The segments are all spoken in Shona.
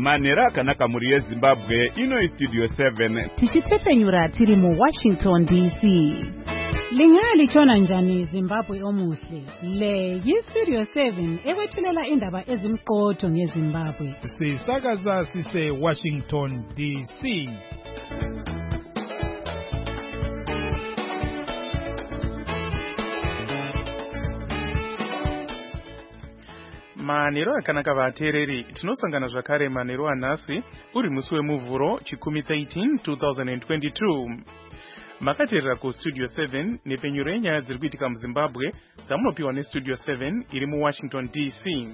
Manera akanaka muri yeZimbabwe ino Studio 7 tichipfepenyura tiri mu Washington DC. Lingali chona njani Zimbabwe omuhle. Le yi-Studio 7 ewethulela indaba ezimqotho ngeZimbabwe. Sisakaza sise Washington DC. Manero akanaka vateereri tinosangana zvakare manero anhasi uri musi wemuvhuro chikumi 13 2022. Makateerera kuStudio 7 nepenyuro yenyaya dziri kuitika muZimbabwe dzamunopiwa neStudio 7 iri muWashington DC.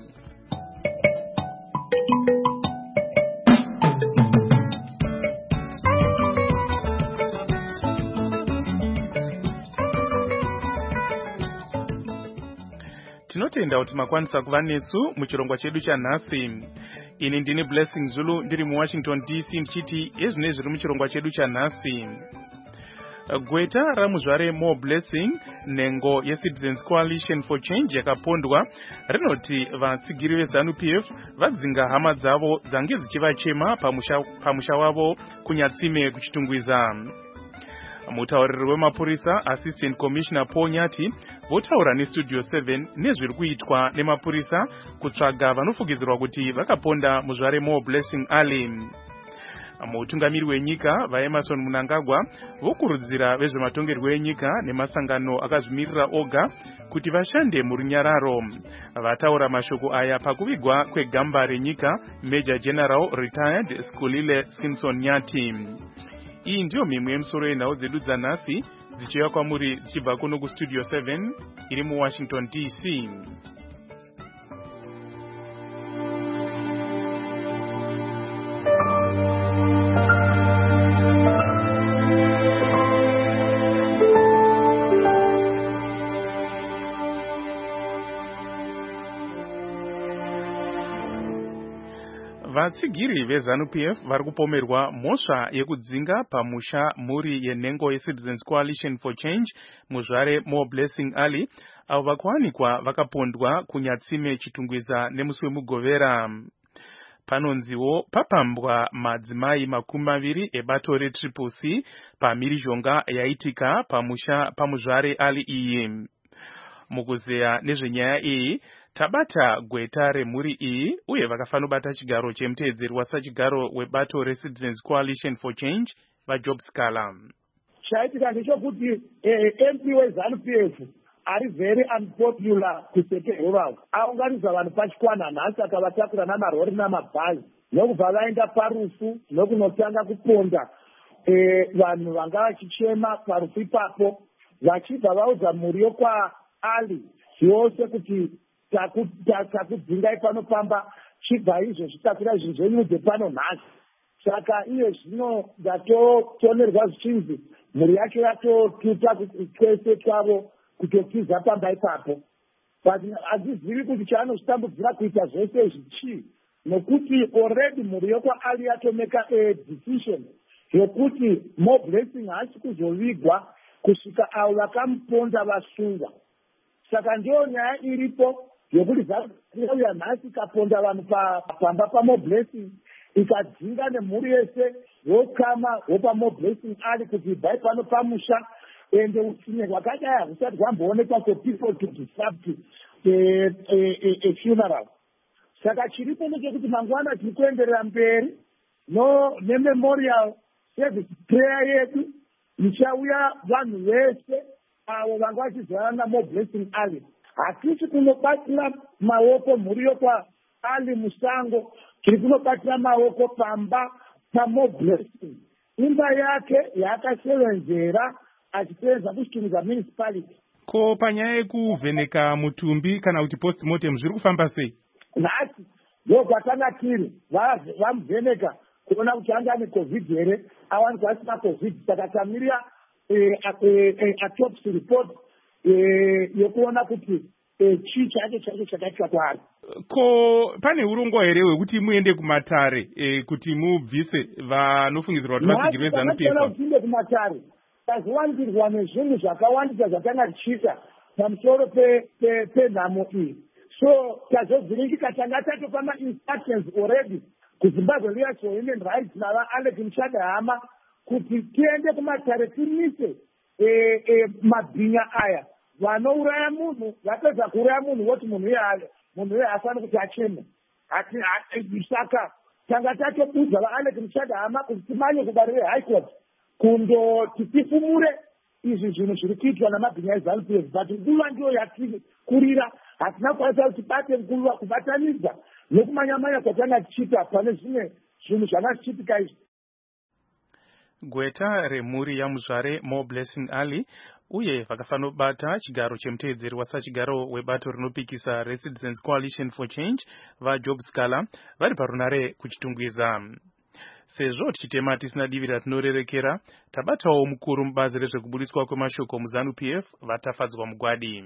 Tinotenda kuti makwanisa kuva nesu muchirongwa chedu chanhasi. Ini ndini Blessing Zulu ndiri muWashington DC ndichiti ezvine zviri muchirongwa chedu chanhasi. Gweta ramuzvare More Blessing nengo yeCitizens Coalition for Change yakapondwa rinoti vatsigiri veZANU-PF vadzinga hama dzavo dzange dzichivachema pamusha wavo kuNyatsime kuchitungwiza. Mutauriri wemapurisa Assistant Commissioner Paul Nyati votaura neStudio 7 nezviri kuitwa nemapurisa kutsvaga vanofukidzirwa kuti vakaponda muzvare More Blessing Ali. Mutungamiri wenyika vaEmerson Mnangagwa vokurudzira vezvematongerwo enyika nemasangano akazvimirira oga kuti vashande murunyararo. Vataura mashoko aya pakuvigwa kwegamba renyika Major General Retired Skulile Simpson Nyati. Iyi ndiyo mimwe yemusoro yenhau dzedu dzanhasi dzichiuya kwamuri dzichibva kuno kuStudio 7 iri muWashington DC. Vatsigiri veZANU-PF vari kupomerwa mhosva yekudzinga pamusha muri yenhengo yeCitizens Coalition for Change muzvare More Blessing Ali avo vakawanikwa vakapondwa kuNyatsime chitungwiza nemusi wemugovera. Panonziwo papambwa madzimai 20 ebato reTriple-C pamhirizhonga yaitika pamuzvare Ali iyi. Mukuzeya nezvenyaya iyi tabata gweta remhuri iyi uye vakafanobata chigaro chemuteedzeri wasachigaro webato reCitizens Coalition for Change vaJob Scala. Chaitika ndechekuti MP weZANU-PF ari very unpopular kusekehovavo aunganidza vanhu pachikwana nhasi akavatakura namarori namabhazi nokubva vaenda parufu nokunotanga kuponda vanhu vanga vachichema parufu ipapo vachibva vaudza mhuri yokwaAli yose kuti takudzingai panopamba chibva izvo zvitakura zvinhu zvenyu dzepano nhasi. Saka iye zvino ndatonerwa zvichinzi mhuri yacho yatotuta kuti twese twavo kutotiza pamba ipapo. But handizivi kuti chaanozvitambudzira kuita zvese izvi chii, nokuti already mhuri yokwaAli yatomeka decision yokuti More Blessing haasi kuzovigwa kusvika avo vakamuponda vasungwa. Saka ndiyo nyaya iripo yokuti ZANU-PF nhasi ikaponda vanhu pamba paMore Blessing ikadzinga nemhuri yese vokama vopaMore Blessing Ali kuti bhai pano pamusha ende utsinye hwakadai hahusati hwamboonekwa for people to disrupt a funeral. Saka chiripo ndechekuti mangwana tiri kuenderera mberi nememorial service prayer yedu ichauya vanhu vese avo vanga vachizorana naMore Blessing Ali. Hatisi kunobatira maoko mhuri yokwaAli musango, tiri kunobatira maoko pamba paMore Blessing, imba yake yaakasevenzera achisevenza kuchitunga municipality. Ko panyaya yekuvheneka mutumbi kana kuti postmortem zviri kufamba sei? Nhasi ndokwatanga tiri vamuvheneka kuona kuti anga ane covid here, awanikwa asina covid. Saka tamirira autopsy report yokuona kuti chii chacho chakaitwa kwaari. Ko pane urongwa here hwekuti muende kumatare kuti mubvise vanofungidzirwa kuti vatsigiri veZANU-PF? Tiende kumatare tazowandirwa nezvinhu zvakawandisa zvatanga tichiita pamusoro penhamo iyi. So tazovhiringika tanga tatopama instructions already kuZimbabwe Lawyers for Human Rights navaAlex Mshadahama kuti tiende kumatare timise mabhinya aya vanouraya munhu vapedza kuuraya munhu woti munhu iye afani kuti acheme. Saka tanga tatobudza vaAlex Mshadahama kuti timanye kubarire High Court kundoti tifumure izvi zvinhu zviri kuitwa namabhinya eZANU-PF, but nguva ndiyo yatikurira, hatina kukwanisa kuti bate nguva kubatanidza nokumanya-manya kwatanga tichiita pane zvimwe zvinhu zvanga zvichiitika izvi. Gweta remhuri yamuzvare Mo Blessing Ali uye vakafanobata chigaro chemuteedzeri wasachigaro webato rinopikisa reCitizens Coalition for Change vaJob Scala vari parunare kuchitungwiza. Sezvo tichitema tisina divi ratinorerekera, tabatawo mukuru mubazi rezvekubudiswa kwemashoko muZANU-PF vatafadzwa mugwadi.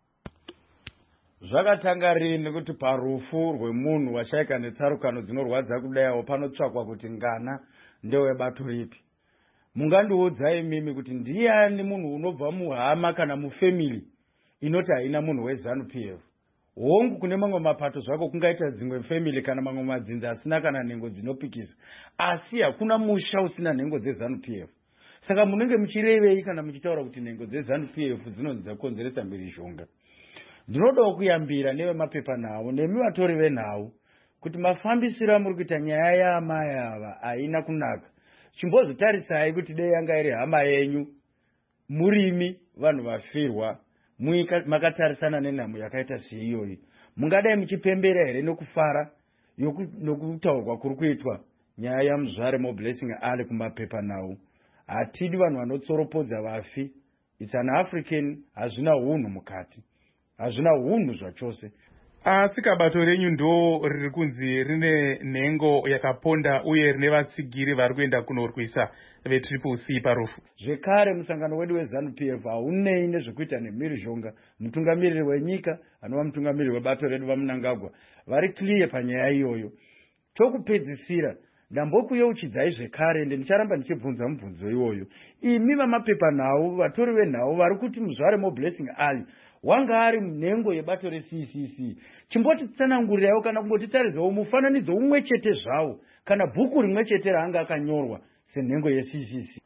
Zvakatanga rini kuti parufu rwemunhu washaika netsarukano dzinorwadza kudayawo panotsvakwa kuti ngana ndewebato ripi? Mungandiudzai mimi kuti ndiani munhu unobva muhama kana mufamily inoti haina munhu weZANU-PF? Hongu kune mamwe mapato zvako kungaita dzimwe family kana mamwe madzinza asina kana nhengo dzinopikisa, asi hakuna musha usina nhengo dzeZANU-PF. Saka munenge muchirevei kana muchitaura kuti nhengo dzeZANU-PF dzinonzi dzakonzeresa mhirizhonga? Ndinodawo kuyambira nevemapepa nawo nemi vatori venhau kuti mafambisiro amuri kuita nyaya yaamai ava haina kunaka. Chimbozotarisai kuti dei yanga iri hama yenyu, murimi vanhu vafirwa, makatarisana nenhamo yakaita seiyoyi, mungadai muchipembera here nokufara nokutaurwa kuri kuitwa nyaya yamuzvare Mo Blessing Ali kumapepa nawo? Hatidi vanhu vanotsoropodza vafi. It's an African, hazvina hunhu mukati, hazvina hunhu zvachose. Asi kabato renyu ndo riri kunzi rine nhengo yakaponda uye rine vatsigiri vari kuenda kunorwisa veCCC parufu. Zvekare musangano wedu weZANU-PF haunei nezvekuita nemhirizhonga. Mutungamiriri wenyika anova mutungamiriri webato redu vaMnangagwa vari clear panyaya iyoyo. Tokupedzisira ndambokuyeuchidzai zvekare ende ndicharamba ndichibvunza mubvunzo iwoyo. Imi vamapepa nhau, vatori venhau vari kuti muzvare Mo Blessing Ali wanga ari munhengo yebato reCCC, chimbotitsanangurirawo kana kumbotitaridzawo mufananidzo umwe chete zvawo kana bhuku rimwe chete raanga akanyorwa senhengo yeCCC.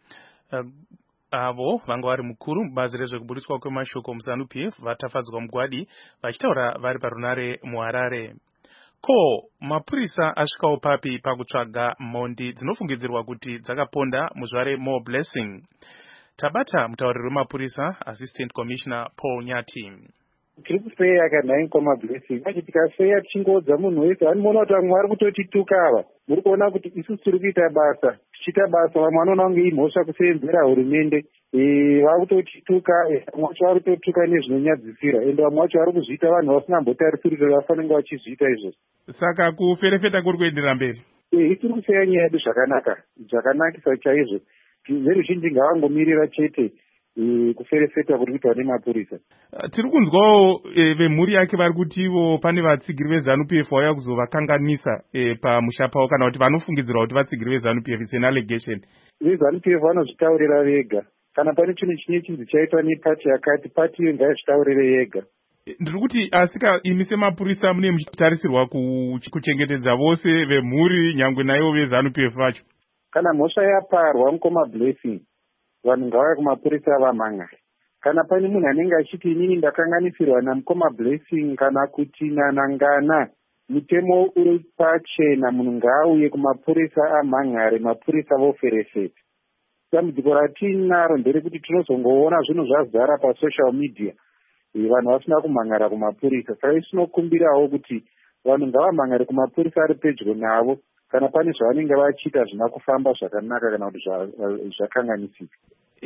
Avo vanga vari mukuru mubazi rezvekubudiswa kwemashoko muZANU-PF vatafadzwa mugwadi vachitaura vari parunare muHarare. Ko mapurisa asvikawo papi pakutsvaga mhondi dzinofungidzirwa kuti dzakaponda muzvare Mo Blessing? Tabata mutauriri wemapurisa Assistant Commissioner Paul Nyati. Tiri kufeya kanhai kwama Blessing. Kuti tikafeya tichingodza munhu wese anoona kuti vamwe vari kutotituka ava. Muri kuona kuti isusu tiri kuita basa. Tichiita basa vamwe vanoona kunge imhosva kuseenzera hurumende. Vakutotituka, vamwe vacho vari kutotuka nezvinonyadzisira. Ende vamwe vacho vari kuzviita vanhu vasingambotarisiri kuti vafanenge vachizviita izvozvo. Saka kuferefeta kuri kuenderera mberi. Tiri kufeya nyaya yedu zvakanaka. Zvakanakisa chaizvo. Veruzhinji ngavangomirira chete kuferefeta kuri kuitwa nemapurisa. Tiri kunzwawo vemhuri yake vari kutivo pane vatsigiri veZANU-PF vauya kuzovakanganisa pamusha pavo kana kuti vanofungidzirwa kuti vatsigiri veZANU-PF is an allegation. VeZANU-PF vanozvitaurira vega. Kana pane chinhu chine chinzi chaitwa nepati yakati, pati iyo ngaizvitaurire yega. Ndiri kuti asika imi semapurisa mune muchitarisirwa kuchengetedza vose vemhuri nyangwe naivo veZANU-PF vacho. Kana mhosva yaparwa mukoma Blessing, vanhu ngavauye kumapurisa vamhangari. Kana pane munhu anenge achiti inini ndakanganisirwa namukoma Blessing kana kuti nanangana, mutemo uri pachena, munhu ngaauye kumapurisa amhangari, mapurisa voferefeta. Dambudziko ratinaro nderekuti tinozongoona zvinhu zvazara pasocial media, vanhu vasina kumhangara kumapurisa. Saka tinokumbirawo kuti vanhu ngavamhangare kumapurisa ari pedyo navo kana pane zvavanenge vachiita zvina kufamba zvakanaka kana kuti zvakanganisika.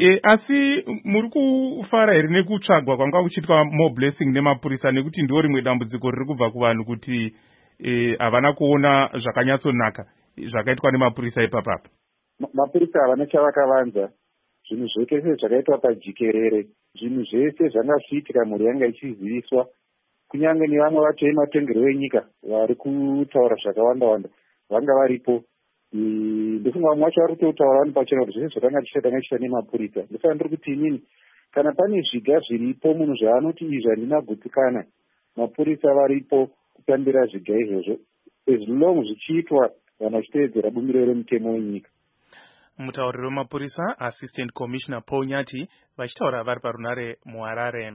Asi muri kufara here nekutsvagwa kwanga kuchiitwa Mo Blessing nemapurisa, nekuti ndo rimwe dambudziko riri kubva kuvanhu kuti havana kuona zvakanyatsonaka zvakaitwa nemapurisa ipapapa? Mapurisa havana chavakavanza. Zvinhu zvese zvakaitwa pajikerere, zvinhu zvese zvanga zviitika mhuri yanga ichiziviswa, kunyange nevamwe vacho vematengero enyika vari kutaura zvakawanda-wanda vanga varipo. Ndofunga vamwe vacho vari kutotaura vanhu pachena kuti zvese zvakanga tichiita nemapurisa. Ndosaka ndiri kuti inini kana pane zviga zviripo munhu zvaanoti izvi handina gutsikana, mapurisa varipo kutambira zviga izvozvo. as long zvichiitwa vanhu vachitevedzera bumbiro remutemo wenyika. Mutauriri wemapurisa Assistant Commissioner Paul Nyati vachitaura vari parunare muHarare.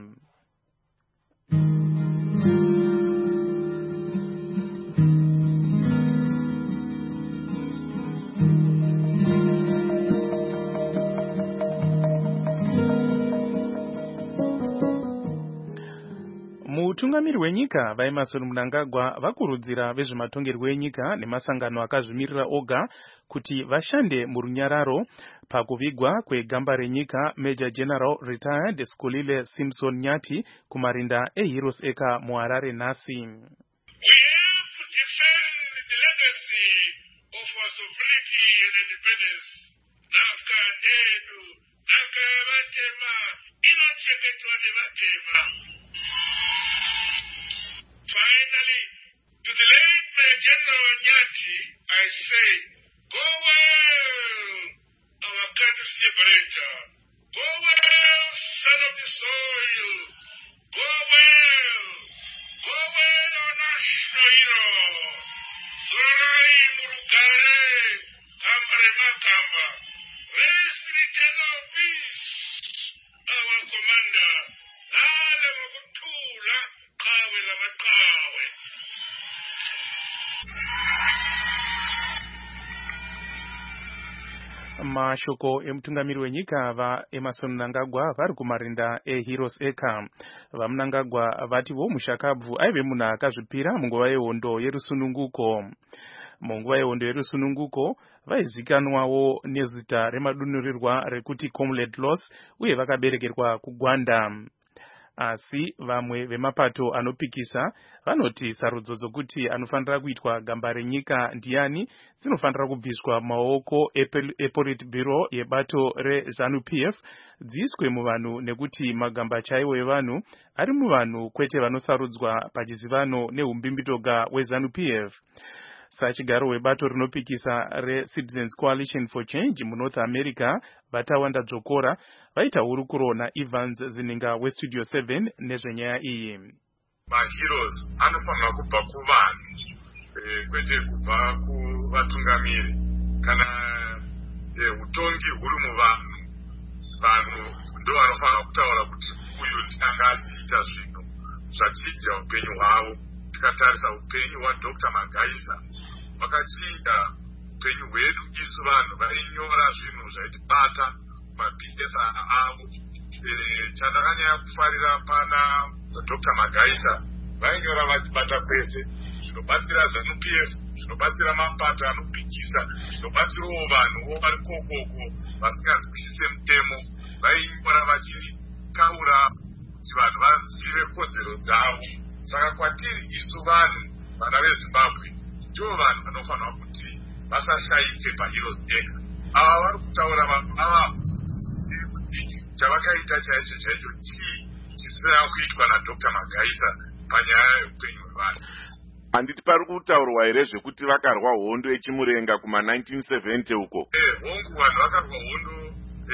Mutungamiri wenyika vaEmmerson Mnangagwa vakurudzira vezvematongerwo enyika nemasangano akazvimirira oga kuti vashande murunyararo pakuvigwa kwegamba renyika Major General Retired Skulile Simpson Nyati kumarinda eHeroes Acre muHarare nhasi. Finally, to the late Major General Nyati, I say, go well, our country's liberator. Go well, son of the soil. Go well. Go well, our national hero. Sorai Murugare, Kambare Makamba. Raise the eternal peace, our commander. Nale Wakutula. Mashoko emutungamiri wenyika vaEmmerson Mnangagwa vari kumarinda eHeroes Acre. VaMnangagwa vatiwo mushakabvu aive munhu akazvipira munguva yehondo yerusununguko. Munguva yehondo yerusununguko vaizikanwawo nezita remadunurirwa rekuti Comrade Loss uye vakaberekerwa kuGwanda. Asi vamwe vemapato anopikisa vanoti sarudzo dzokuti anofanira kuitwa gamba renyika ndiani dzinofanira kubviswa maoko ePolitburo yebato reZANU-PF dziiswe muvanhu nekuti magamba chaiwo evanhu ari muvanhu kwete vanosarudzwa pachizivano neumbimbitoga weZANU-PF. Sachigaro webato rinopikisa reCitizens Coalition for Change muNorth America Vatawanda Dzokora vaita hurukuro naEvans Zininga weStudio 7 nezvenyaya iyi. Maheroes anofanira kubva kuvanhu kwete kubva kuvatungamiri kana utongi huri muvanhu. Vanhu ndo vanofanira kutaura kuti uyu ndanga achiita zvinhu zvachinja upenyu hwavo. Tikatarisa upenyu hwaDr. Magaisa vakachiita upenyu hwedu isu vanhu vainyora zvinhu zvaitibata mabhinesana avo. Chandakanyanya kufarira pana Dr. Magaisa vainyora vachibata kwese zvinobatsira ZANU-PF, zvinobatsira mapato anopikisa, zvinobatsirawo vanhuwo vari kokoko vasinganzwisise mutemo. Vainyora vachitaura kuti vanhu vazive kodzero dzavo. Saka kwatiri isu vanhu vana veZimbabwe ndivo vanhu vanofanira kuti vasashayike paHeroes Acre. Ava vari kutaura vanhu ava zivi kuti chavakaita chaicho chaicho chii chisina kuitwa naDr. Magaisa panyaya yeupenyu hwevanhu. Handiti pari kutaurwa here zvekuti vakarwa hondo yechimurenga kuma1970 uko? Hongu vanhu vakarwa hondo,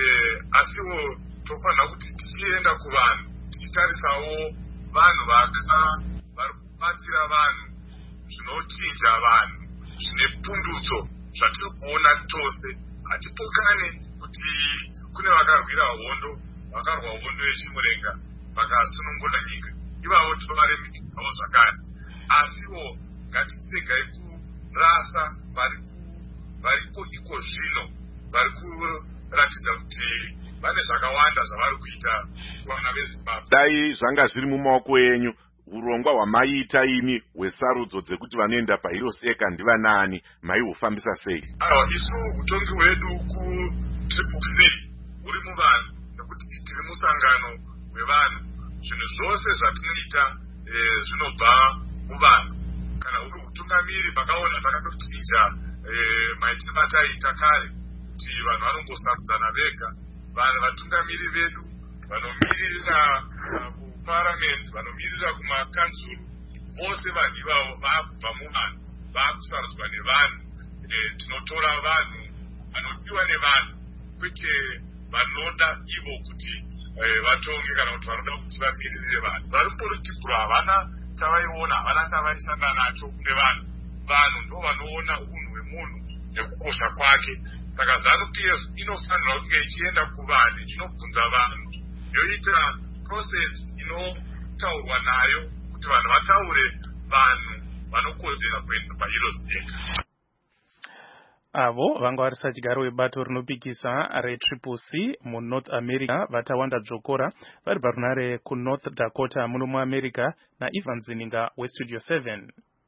asiwo tofanira kuti tichienda kuvanhu tichitarisawo vanhu vari kubatsira vanhu, zvinochinja vanhu, zvine pundutso zvatiri kuona tose. Hatipokane kuti kune vakarwira hondo yechimurenga vakasunungura nyika, ivavo tovaremikirawo zvakare. Asiwo ngatisegai kurasa varipo iko zvino vari kuratidza kuti vane zvakawanda zvavari kuita kuvana veZimbabwe. Dai zvanga zviri mumaoko enyu, urongwa hwamaita imi hwesarudzo dzekuti vanoenda paHeroes Acre ndivanani, maihufambisa sei? Isu utongi hwedu kuCCC huri muvanhu nekuti tiri musangano hwevanhu. Zvinhu zvose zvatinoita zvinobva muvanhu. Kana uri utungamiri vakaona takatochinja maitiro ataiita kare kuti vanhu vanongosarudzana vega. Vanhu vatungamiri vedu vanomirira kuparliament, vanomirira kumakanzuru, vose vanhu ivavo vaakubva muvanhu, vaakusarudzwa nevanhu. Tinotora vanhu vanodiwa nevanhu, kwete vanoda ivo kuti vatonge kana kuti vanoda kuti vamirire vanhu. Vari muPolitburo havana chavaiona, havana chavaishanda nacho kunge vanhu. vanhu ndo vanoona unhu hwemunhu nekukosha kwake. Saka ZANU-PF inofanirwa kunge ichienda kuvanhu chinobvunza vanhu, yoita process inotaurwa nayo kuti vanhu vataure vanhu vanokodzera kuenda paHeroes Acre. Avo vanga varisa chigaro webato rinopikisa reTriple-C muNorth America vatawanda dzokora vari parunare kuNorth Dakota muno muAmerica naIvan Zininga weStudio 7.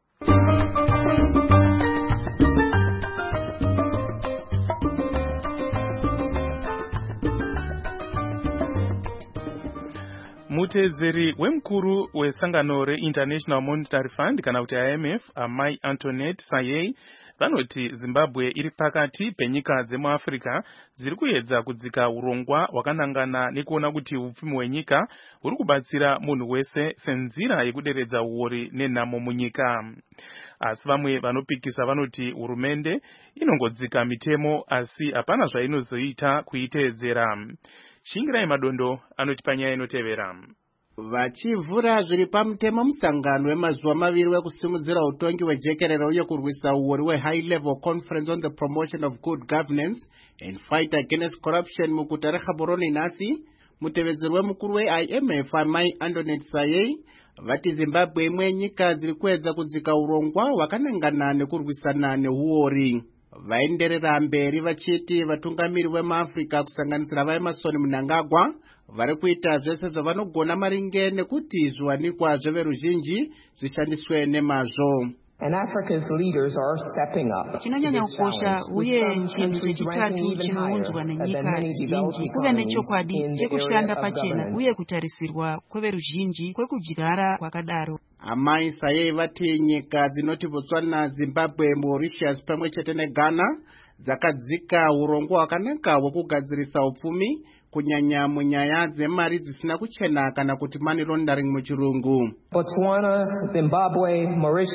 Mutedzeri wemukuru wesangano reInternational Monetary Fund kana kuti IMF Amai Antoinette Sayei vanoti Zimbabwe iri pakati penyika dzemuAfrica dziri kuedza kudzika urongwa hwakanangana nekuona kuti upfumi hwenyika huri kubatsira munhu wese senzira yekuderedza uori nenhamo munyika. Asi vamwe vanopikisa vanoti hurumende inongodzika mitemo asi hapana zvainozoita kuiteedzera. Shingirai Madondo anoti panyaya inotevera. Vachivhura zviri pamutemo musangano wemazuva maviri wekusimudzira utongi hwejekerere uye kurwisa uori hwe-High Level Conference on the Promotion of Good Governance and Fight Against Corruption muguta reGaborone nhasi, mutevedzeri wemukuru weIMF Amai Antoinette Sayei vati Zimbabwe imwe yenyika dziri kuedza kudzika urongwa hwakanangana nekurwisana neuori. Vaenderera mberi vachiti vatungamiri vemuAfrica kusanganisira vaEmerson Mnangagwa vari kuita zvese zvavanogona maringe nekuti zviwanikwa zveveruzhinji zvishandiswe nemazvo. And Africa's leaders are stepping up. Chinonyanya kukosha uye chinhu chechitatu chinounzwa nenyika zhinji kuve nechokwadi chekushanda pachena uye kutarisirwa kweveruzhinji kwekudyara kwakadaro. Amai Sayei vati nyika dzinoti Botswana, Zimbabwe, Mauritius pamwe chete neGhana dzakadzika urongwa hwakanaka hwekugadzirisa upfumi kunyanya munyaya dzemari dzisina kuchena kana kuti money laundering muchirungu. Botswana, Zimbabwe,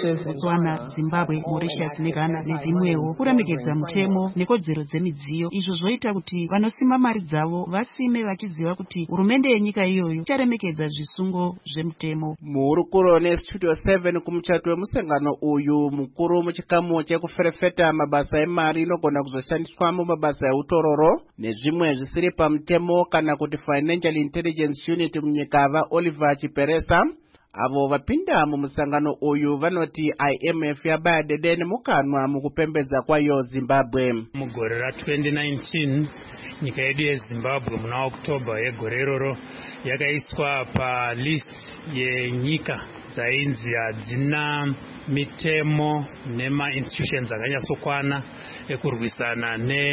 Mauritius neGhana nedzimwewo kuremekedza mutemo nekodzero dzemidziyo, izvo zvoita kuti vanosima mari dzavo vasime vachiziva kuti hurumende yenyika iyoyo icharemekedza zvisungo zvemutemo. Muhurukuro neStudio 7 kumuchato wemusangano uyu mukuru muchikamu chekuferefeta mabasa emari inogona kuzoshandiswa mumabasa eutororo nezvimwe zvisiri pamutemo kana kuti Financial Intelligence Unit munyika Oliver Chiperesa avo vapinda mumusangano uyu vanoti IMF yabaya dede nemukanwa mukupembedza kwayo Zimbabwe. Mugore ra2019 nyika yedu yeZimbabwe muna Oktoba yegore iroro yakaiswa palist yenyika dzainzi hadzina mitemo nema-institutions akanyatsokwana ekurwisana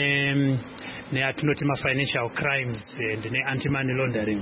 neatinoti ma-financial crimes and ne-anti-money laundering.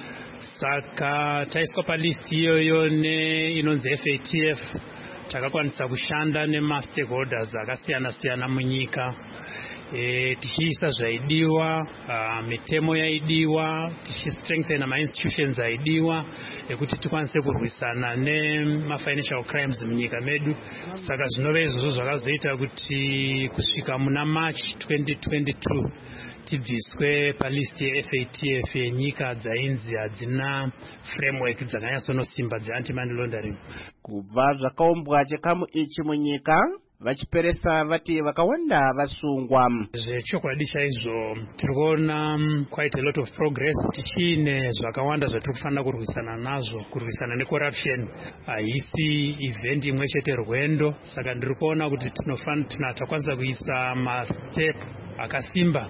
Saka taiswa palist iyoyo inonzi FATF, takakwanisa kushanda nema-stakeholders akasiyana-siyana munyika. Tichiisa zvaidiwa, mitemo yaidiwa, tichistrengthena ma-institutions aidiwa ekuti tikwanise kurwisana nema-financial crimes munyika medu. Saka zvinova izvozvo zvakazoita kuti kusvika muna March 2022 tibviswe palist yeFATF yenyika dzainzi hadzina framework dzakanyatsonosimba dze-anti-money laundering. Kubva zvakaumbwa chikamu ichi munyika, Vachiperesa vati vakawanda vasungwa. Zvechokwadi chaizvo tiri kuona quite a lot of progress tichine zvakawanda zvatiri kurwisana nazvo, kurwisana necorruption haisi event imwe chete rwendo. Saka ndiri kuona kuti takwanisa kuisa mastep akasimba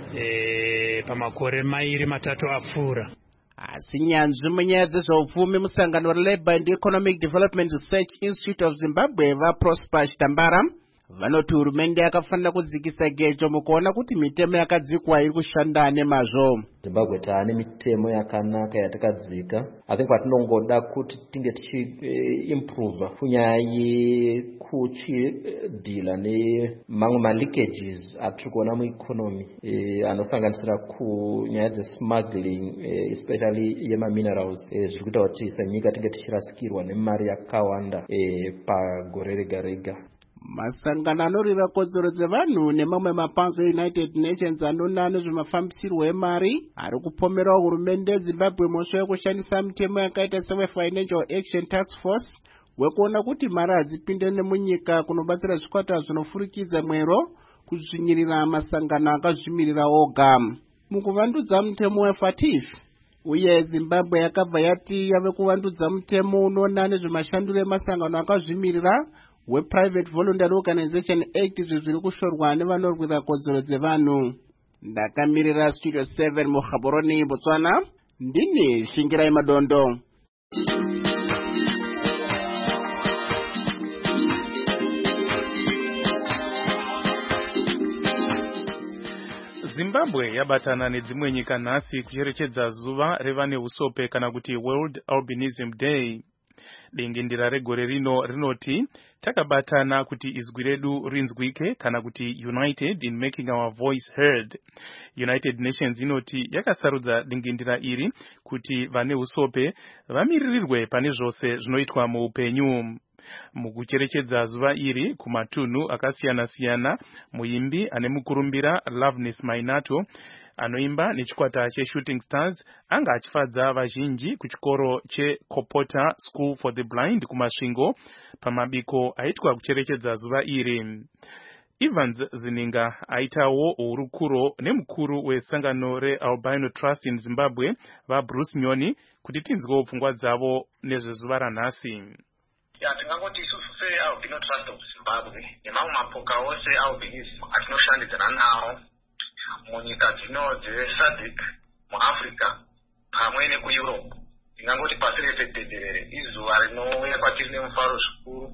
pamakore mairi matatu apfuura. Asi nyanzvi munyaya dzezveupfumi musangano reLabour and Economic Development Research Institute of Zimbabwe vaProsper Chitambara vanoti hurumende yakafanira kudzikisa gejo mukuona kuti mitemo yakadzikwa iri kushanda nemazvo. Zimbabwe taane mitemo yakanaka yatakadzika. I think patinongoda kuti tinge tichi-improve kunyaya yekuchidhila nemamwe ma-leakages atiri kuona mueconomy anosanganisira kunyaya dzesmuggling especially yema-minerals zviri kuita kuti senyika tinge tichirasikirwa nemari yakawanda pagore rega rega. Masangano anorira kodzero dzevanhu nemamwe mapanzi eUnited Nations anoona nezvemafambisirwo emari ari kupomerawo hurumende yeZimbabwe muswe wekushandisa mitemo yakaita sewe Financial Action Task Force wekuona kuti mari hadzipinde nemunyika kunobatsira zvikwata zvinofurikidza mwero kuzvinyirira masangano akazvimirira oga. Mukuvandudza mutemo weFATF, uye Zimbabwe yakabva yati yave kuvandudza mutemo unoona nezvemashandiro emasangano akazvimirira wePrivate Voluntary Organization Act, izvo zviri kushorwa nevanorwira kodzero dzevanhu. Ndakamirira Studio 7 muGaborone, Botswana, ndini Shingirai Madondo. Zimbabwe yabatana nedzimwe nyika nhasi kucherechedza zuva revane usope kana kuti World Albinism Day. Dingindira regore rino rinoti takabatana kuti izwi redu rinzwike kana kuti united in making our voice heard. United Nations inoti yakasarudza dingindira iri kuti vane usope vamiririrwe pane zvose zvinoitwa muupenyu. Mukucherechedza zuva iri kumatunhu akasiyana-siyana, muimbi ane mukurumbira Loveness Mainato anoimba nechikwata cheShooting Stars anga achifadza vazhinji kuchikoro cheKopota School for the Blind kumasvingo pamabiko aitwa kucherechedza zuva iri. Evans Zininga aitawo urukuro nemukuru wesangano reAlbino Trust in Zimbabwe vaBruce Nyoni kuti tinzwewo pfungwa dzavo nezvezuva ranhasi. Tingangoti isusu seAlbino Trust of Zimbabwe nemamwe mapoka ose ealbinism atinoshandidzana nawo munyika dzino dzeSADC muAfrica pamwe nekuEurope. Tingangoti pasi rese tenderere izuva rinouya kwatiri nemufaro zvikuru,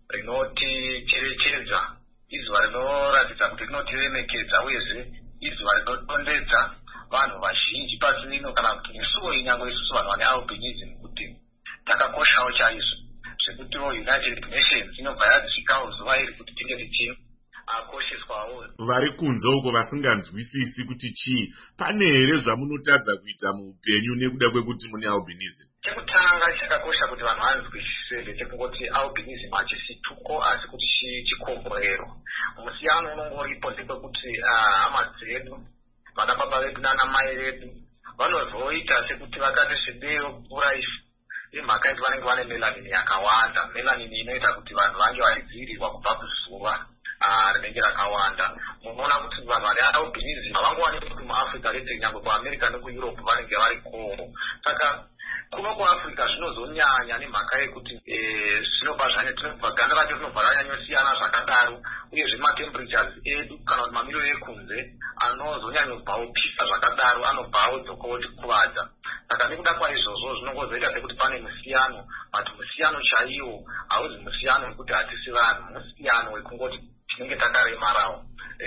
rinoticherechedza, izuva rinoratidza kuti rinotiremekedza, uyezve izuva rinotondedza vanhu vazhinji pasi rino kana kuti nesuwo inyangwe isusu vanhu vane albinism kuti takakoshawo chaizvo zvekuti United Nations inobva yadzikawo zuva iri kuti tinge tichiakosheswawo. Vari kunze uko vasinganzwisisi kuti chii, pane here zvamunotadza kuita muupenyu nekuda kwekuti mune albinism? Chekutanga chakakosha kuti vanhu vanzwisise ndechekungoti albinism hachisi tuko asi kuti chikomborero. Musiyano unongoripo ndekwekuti hama dzedu, vanababa vedu nanamai vedu vanozoita sekuti vakati zvidero kuraifu imhaka yekuti vanenge vane melanin yakawanda. Melanin inoita kuti vanhu vange vachidzivirirwa kubva kuzuva rinenge rakawanda. Munoona kuti vanhu vane albinism havangowanikwi kuti muAfrica rete, nyangwe kuAmerica nekuEurope vanenge varikomo. Saka kuno kuAfrica zvinozonyanya nemhaka yekuti zvinobva zvanetobva ganda racho rinobva ranyanyosiyana zvakadaro, uyezve matemperatures edu kana kuti mamiriro ekunze anozonyanyobvawo pisa zvakadaro anobvawo dzokotikuvadza. Saka nekuda kwaizvozvo zvinongozoita sekuti pane musiyano, but musiyano chaiwo hauzi musiyano wekuti hatisi vanhu, musiyano wekungoti tinenge takaremarawo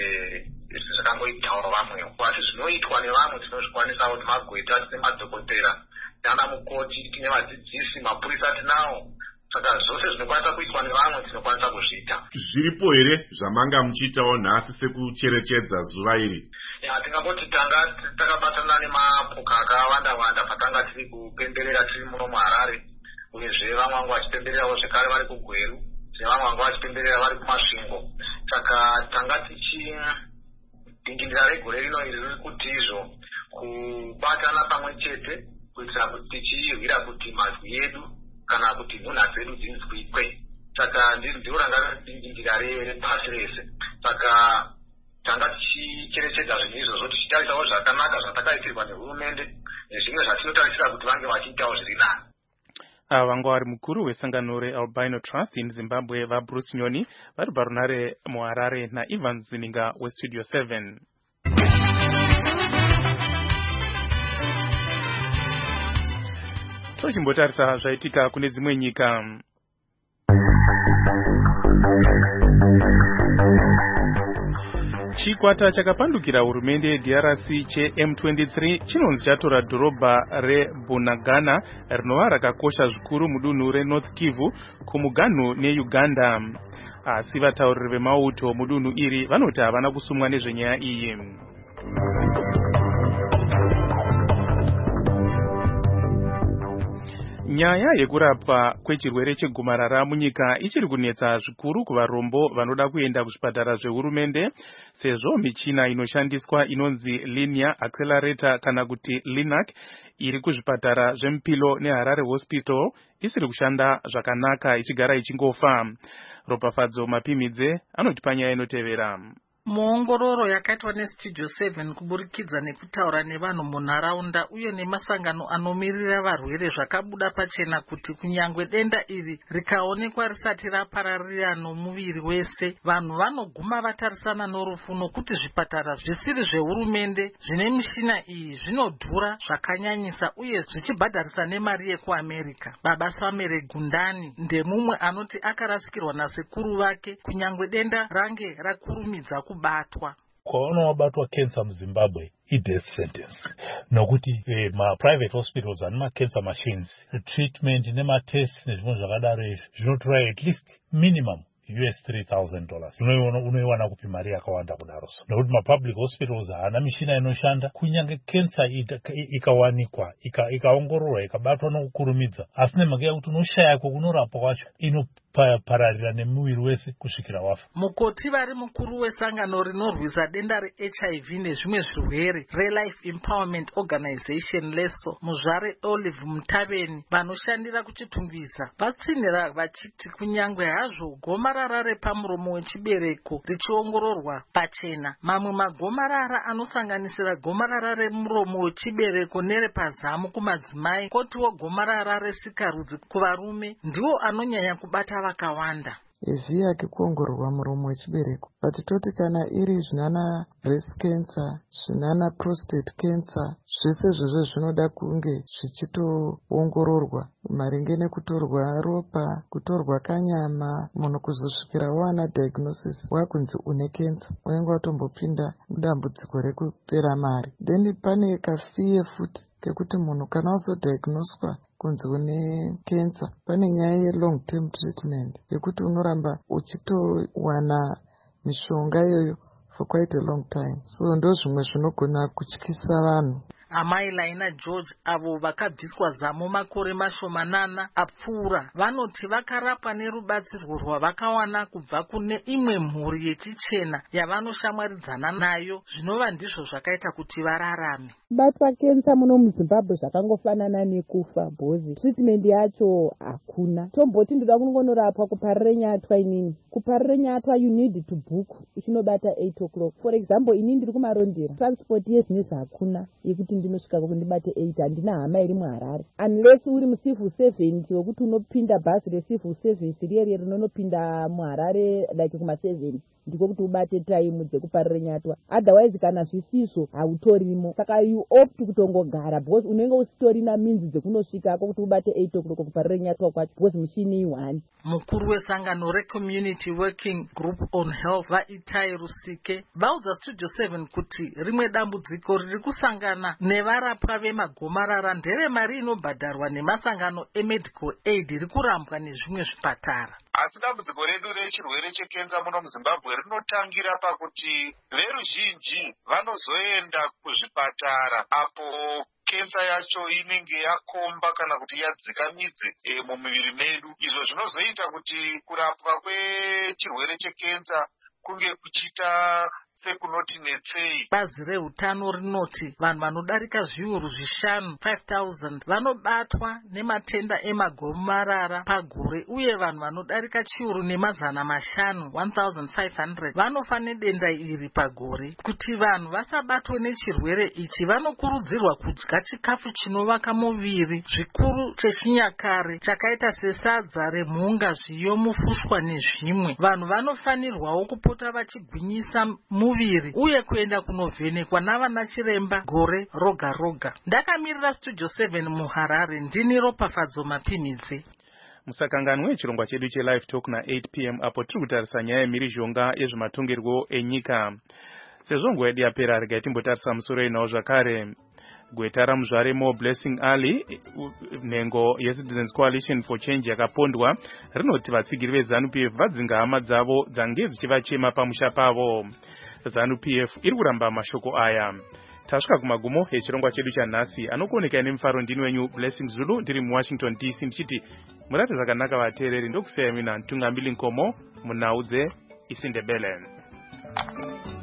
zvakangoitawo vamwewo. Asi zvinoitwa nevamwe tinozvikwanisawo kuti magweta tine madhokotera nana mukoti, tine vadzidzisi, mapurisa tinawo. Saka zvose zvinokwanisa kuitwa nevamwe tinokwanisa kuzviita. Zviripo here zvamanga muchiitawo nhasi sekucherechedza zuva iri? Tingangoti tanga takabatana nemapoka akawanda-wanda patanga tiri kupemberera tiri muno muHarare, uyezve vamwe vangu vachipembererawo zvekare vari kuGweru, vamwe vangu vachipemberera vari kumasvingo. Saka tanga tichidingindira regore rino iri riri kuti izvo kubatana pamwe chete kuitira kuti tichirwira kuti mazwi edu kana kuti nhunha dzedu dzinzwikwe. Saka ndiro ranga dingindira repasi rese. Saka tanga tichicherechedza zvinhu izvozvo tichitarisawo zvakanaka zvatakaitirwa nehurumende nezvimwe zvatinotarisira kuti vange vachiitawo zviri nani. Vanga vari mukuru wesangano reAlbino Trust in Zimbabwe vaBruce Nyoni vari parunare muHarare naEvans Zininga weStudio 7. Tochimbotarisa zvaitika kune dzimwe nyika. Chikwata chakapandukira hurumende yeDRC cheM23 chinonzi chatora dhorobha reBunagana rinova rakakosha zvikuru mudunhu reNorth Kivu kumuganhu neUganda. Asi vatauriri vemauto mudunhu iri vanoti havana kusumwa nezvenyaya iyi. Nyaya yekurapwa kwechirwere chegomarara munyika ichiri kunetsa zvikuru kuvarombo vanoda kuenda kuzvipatara zvehurumende, sezvo michina inoshandiswa inonzi linear accelerator kana kuti LINAC iri kuzvipatara zveMupilo neHarare Hospital isiri kushanda zvakanaka ichigara ichingofa. Ropafadzo Mapimidze anotipa nyaya inotevera. Muongororo yakaitwa neStudio 7 kuburikidza nekutaura nevanhu munharaunda uye nemasangano anomirira varwere zvakabuda pachena kuti kunyangwe denda iri rikaonekwa risati rapararira nomuviri wese, vanhu vanoguma vatarisana norufu nokuti zvipatara zvisiri zvehurumende zvine mishina iyi zvinodhura zvakanyanyisa uye zvichibhadharisa nemari yekuAmerica. Baba Samere Gundani ndemumwe anoti akarasikirwa nasekuru vake kunyangwe denda range rakurumidza kubatwa. Kwaona wabatwa cancer muZimbabwe i-death sentence nokuti ma-private hospitals ane ma-cancer machines, treatment nema-tests nezvimwe zvakadaro izvi zvinotora at least minimum $3,000. Unoiwana kupi mari yakawanda kudaro so. Nokuti ma-public hospitals haana mishina inoshanda, kunyange cancer ikawanikwa, ikaongororwa, ikabatwa nokukurumidza, asi nemhaka yekuti unoshaya kwekunorapwa kwacho inopararira nemuviri wese kusvikira wafa. Mukoti vari mukuru wesangano rinorwisa denda reHIV nezvimwe zvirwere reLife Empowerment Organization leso, Muzvare Olive Mutaveni, vanoshandira kuchitungwiza vatsinhira vachiti kunyangwe hazvo gomarara repamuromo wechibereko richiongororwa pachena, mamwe magomarara anosanganisira gomarara remuromo wechibereko nerepazamu kumadzimai, kotiwo gomarara resikarudzi kuvarume ndiwo anonyanya kubata vakawanda. Ezviya kekuongororwa muromo wechibereko, patitoti kana iri zvinana breast cancer, zvinana prostate cancer, zvese izvozvo zvinoda kunge zvichitoongororwa maringe nekutorwa ropa, kutorwa kanyama, munhu kuzosvikira wana diagnosis wakunzi une cancer, unenge watombopinda mudambudziko rekupera mari. Then pane kafiye futi kekuti munhu kana wazodiagnoswa kunzi une cancer, pane nyaya ye-long term treatment yekuti unoramba uchitowana mishonga iyoyo for quite a long time. So ndo zvimwe zvinogona kutyisa vanhu. Amai Laina George avo vakabviswa zamo makore mashomanana apfuura vanoti vakarapwa nerubatsirwo rwavakawana kubva kune imwe mhuri yechichena yavanoshamwaridzana nayo, zvinova ndizvo zvakaita kuti vararame. Batwa kensa muno muZimbabwe zvakangofanana nekufa bhozi. Treatment yacho hakuna. Tomboti ndoda kungonorapwa kuparire nyatwa inini. Kuparire nyatwa you need to book. Ichinobata 8 o'clock. For example, inini ndiri kumarondera. Transport yezinezvi hakuna yekuti ndinosvika kundibate 8, handina hama iri muHarare. Unless uri mucivil 7 wekuti unopinda bhazi recivil service riye rinonopinda muHarare like kuma7 ndiko kuti ubate time dzekuparire nyatwa. Otherwise kana zvisizvo hautorimo. Saka you opt kutongogara because unenge usitorina minzi dzekunosvikako kuti ubate 8 o'clock kuparire nyatwa kwacho because mushini i1. Mukuru wesangano reCommunity Working Group on Health vaItai Rusike vaudza Studio 7 kuti rimwe dambudziko riri kusangana nevarapwa vemagomarara ndere mari inobhadharwa nemasangano emedical aid rikurambwa nezvimwe zvipatara. Asi dambudziko redu rechirwere chekenza muno muZimbabwe rinotangira pakuti veruzhinji vanozoenda kuzvipatara apo kensa yacho inenge yakomba kana kuti yadzika midzi mumiviri medu, izvo zvinozoita kuti kurapwa kwechirwere chekensa kunge kuchita sekunoti netsei. Bazi reutano rinoti vanhu vanodarika zviuru 5,000 vanobatwa nematenda emagomarara pagore, uye vanhu vanodarika chiuru nemazana 1,500 vanofa nedenda iri pagore. Kuti vanhu vasabatwe nechirwere ichi vanokurudzirwa kudya chikafu chinovaka muviri, zvikuru chechinyakare chakaita sesadza remhunga, zviyo, mufushwa nezvimwe. Vanhu vanofanirwawo kupota vachigwinyisa muviri uye kuenda kunovhenekwa navana chiremba gore roga roga. Ndakamirira Studio 7 muHarare, ndini Ropafadzo Mapimidze. Musakanganwe chirongwa chedu cheLive Talk na8 p.m. apo tiri kutarisa nyaya yemhirizhonga yezvematongerwo enyika. Sezvo nguva yedu yapera, regai timbotarisa musoro inawo zvakare. Gweta raMuzvare More Blessing Ali, nhengo yeCitizens Coalition for Change yakapondwa, rinoti vatsigiri veZANU-PF vadzinga hama dzavo dzange dzichivachema pamusha pavo. ZANU-PF iri kuramba mashoko aya. tasvika kumagumo echirongwa chedu chanhasi. Anokuonekai nemufaro ndini wenyu Blessing Zulu ndiri muWashington DC ndichiti murate zvakanaka vateereri. Ndokusiyai mina Ntungambili Nkomo munhau dzeIsindebele.